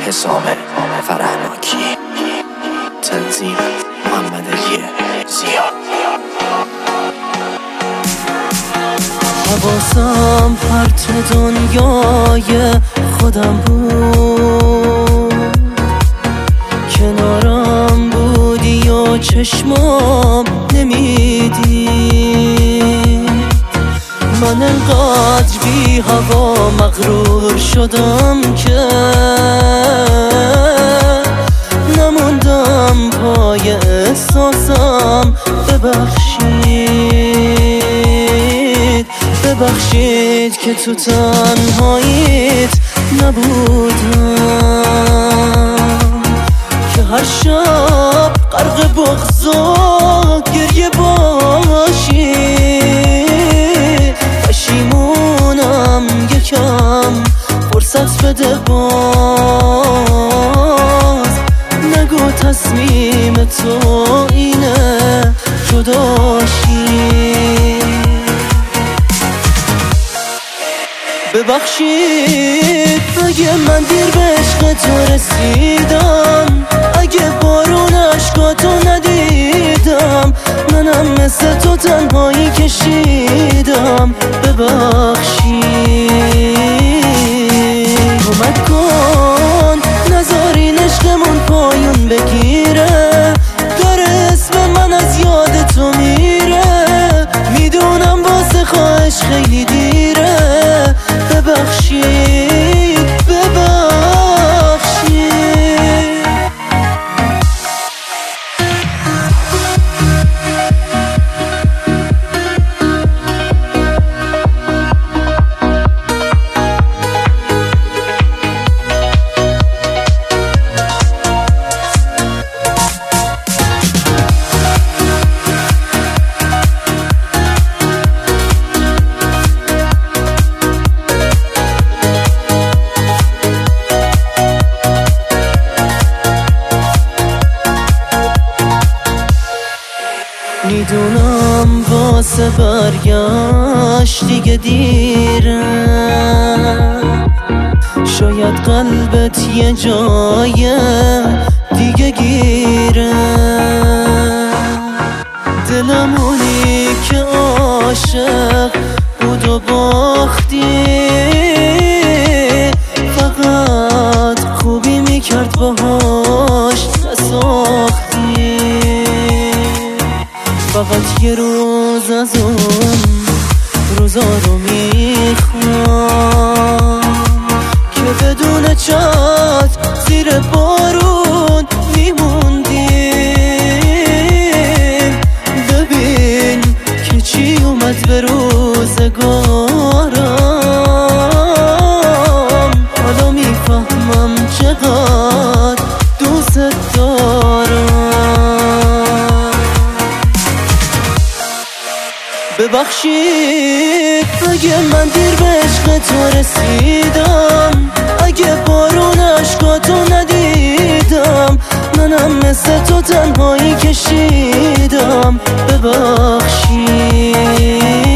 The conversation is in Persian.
حسام فرهناکی، تنظیم محمد علی زیاد. حواسم پرت دنیای خودم بود، کنارم بودی و چشمام نمیدید. من انقدر بی هوا مغرور شدم که نموندم پای احساسم. ببخشید که تو تنهاییت نبودم، که هر شب غرق بغض و گریه باشی. پشیمونم یکم فرصت بده، باز نگو تصمیم تو اینه جداشی. ببخشید اگه من دیر به عشق تو رسیدم، اگه بارون عشقاتو ندیدم، منم مثل تو تنهایی کشیدم. ببخشید کمک کن نذارین عشقمون پایون بگیره، داره اسم من از یاد تو میره. میدونم واسه خواهش خیلی دیره، ببخشید میدونم واسه برگشت دیگه دیره، شاید قلبت یه جای دیگه گیره. دلمونی که عاشق بود و باختی، فقط خوبی میکرد باهاش نساختی. فقط یه روز از اون روزا رو میخوام که بدون چت زیر بارون میموندیم. ببین که چی اومد به روزگارم، حالا میفهمم چقدر دوست دارم. ببخشید اگه من دیر به عشق تو رسیدم، اگه بارون عشقاتو ندیدم، منم مثل تو تنهایی کشیدم. ببخشید